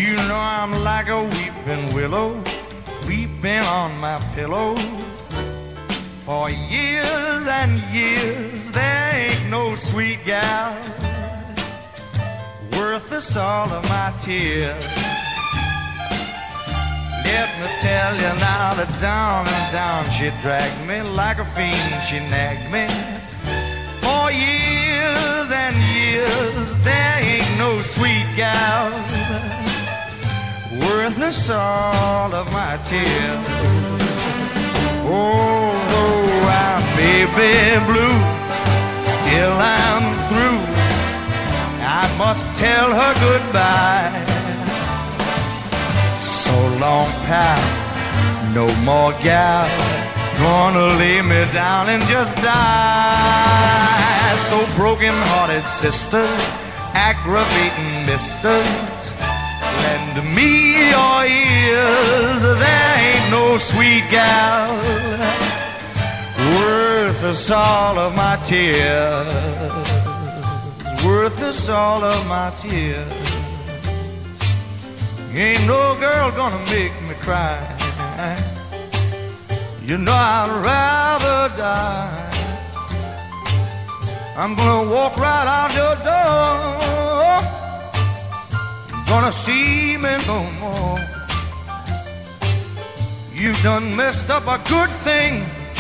You know I'm like a weeping willow, weeping on my pillow. For years and years there ain't no sweet gal worth the salt of my tears. Let me tell you now that down and down she dragged me like a fiend, she nagged me. For years and years there ain't no sweet gal worth the salt of my tears. Oh, though I'm baby blue, still I'm through. I must tell her goodbye. So long, pal, no more gal gonna lay me down and just die. So broken-hearted sisters, aggravating misters, lend me your ears. There ain't no sweet gal worth the salt of my tears, worth the salt of my tears. Ain't no girl gonna make me cry. You know I'd rather die. I'm gonna walk right out your door. Gonna see me no more. You done messed up a good thing.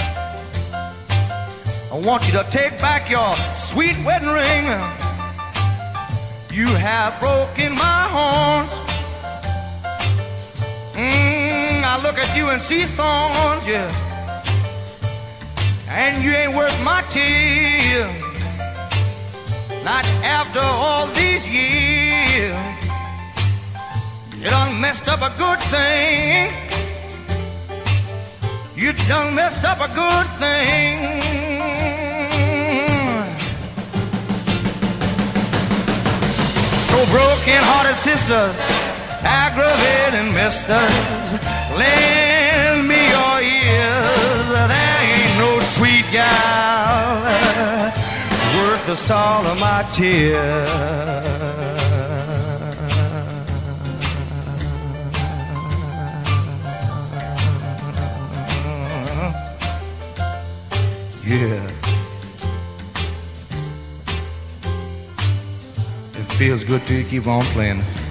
I want you to take back your sweet wedding ring. You have broken my horns. I look at you and see thorns, yeah. And you ain't worth my tears. Not after all these years. You done messed up a good thing. You done messed up a good thing. So broken-hearted sisters, aggravating misters, lend me your ears. There ain't no sweet gal worth the salt of my tears. Yeah. It feels good to keep on playing.